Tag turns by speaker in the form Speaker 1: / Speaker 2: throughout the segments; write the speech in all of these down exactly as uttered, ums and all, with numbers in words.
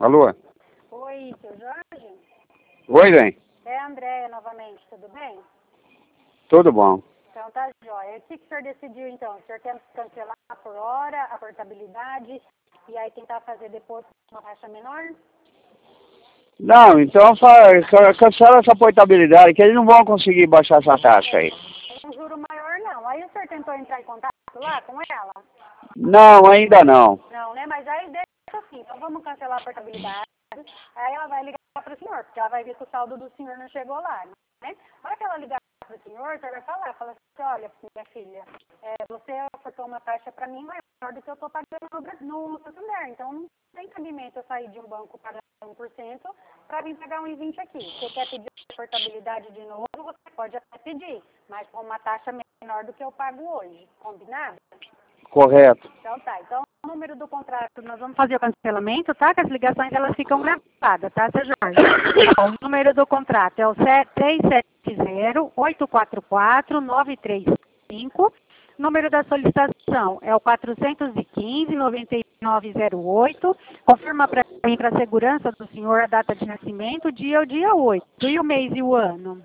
Speaker 1: Alô?
Speaker 2: Oi, seu Jorge?
Speaker 1: Oi, bem.
Speaker 2: É a Andréia novamente, tudo bem?
Speaker 1: Tudo bom.
Speaker 2: Então tá jóia. O que, que o senhor decidiu então? O senhor quer cancelar por hora a portabilidade e aí tentar fazer depois uma taxa menor?
Speaker 1: Não, então fa- ca- cancela essa portabilidade, que eles não vão conseguir baixar essa taxa aí.
Speaker 2: Um juro maior não. Aí o senhor tentou entrar em contato lá com ela?
Speaker 1: Não, ainda não.
Speaker 2: Não, né? Mas aí deixa assim, então vamos cancelar a portabilidade. Aí ela vai ligar para o senhor, porque ela vai ver que o saldo do senhor não chegou lá, né? Na hora que ela ligar para o senhor, o senhor vai falar, fala assim, olha, minha filha, é, você ofertou uma taxa para mim maior do que eu estou pagando no, Bra- no Santander, então não tem cabimento eu sair de um banco pagando um por cento para vir pagar um e vinte aqui. Você quer pedir a portabilidade de novo, você pode até pedir, mas com uma taxa menor do que eu pago hoje, combinado?
Speaker 1: Correto.
Speaker 2: Então tá, então o número do contrato, nós vamos fazer o cancelamento, tá? Que as ligações elas ficam gravadas, tá, seu Jorge? O número do contrato é o três sete zero, oito quatro quatro, nove três cinco. O número da solicitação é o quatrocentos e quinze, noventa e nove zero oito. Confirma para mim, para a segurança do senhor, a data de nascimento, o dia é o dia oito. E o mês e o ano?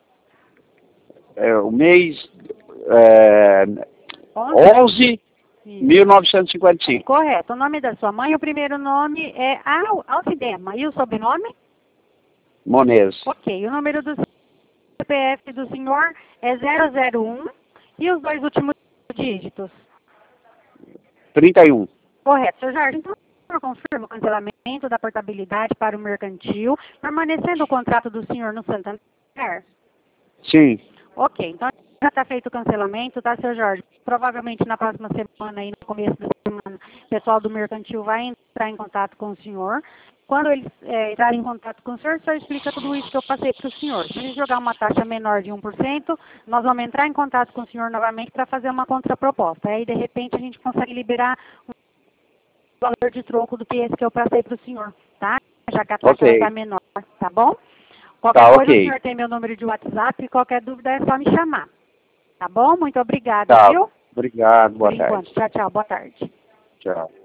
Speaker 1: É, o mês é, onze, mil novecentos e cinquenta e cinco.
Speaker 2: Correto. O nome da sua mãe, o primeiro nome é Al Alcidema. E o sobrenome?
Speaker 1: Monês.
Speaker 2: Ok. O número do C P F do senhor é zero zero um e os dois últimos dígitos?
Speaker 1: trinta e um.
Speaker 2: Correto. Seu Jorge, então, o senhor confirma o cancelamento da portabilidade para o mercantil, permanecendo o contrato do senhor no Santander?
Speaker 1: Sim.
Speaker 2: Ok. Então, já está feito o cancelamento, tá, seu Jorge? Provavelmente na próxima semana, aí no começo da semana, o pessoal do mercantil vai entrar em contato com o senhor. Quando eles é, entrarem em contato com o senhor, o senhor explica tudo isso que eu passei para o senhor. Se eles jogar uma taxa menor de um por cento, nós vamos entrar em contato com o senhor novamente para fazer uma contraproposta. Aí, de repente, a gente consegue liberar um valor de troco do que esse que eu passei para o senhor, tá? Já que a taxa
Speaker 1: Ok.
Speaker 2: está menor, tá bom? Qualquer
Speaker 1: Tá,
Speaker 2: coisa, o
Speaker 1: ok.
Speaker 2: senhor tem meu número de WhatsApp e qualquer dúvida é só me chamar. Tá bom? Muito obrigada,
Speaker 1: Tá.
Speaker 2: viu?
Speaker 1: Obrigado, boa
Speaker 2: Por
Speaker 1: tarde.
Speaker 2: enquanto. Tchau, tchau. Boa tarde.
Speaker 1: Tchau.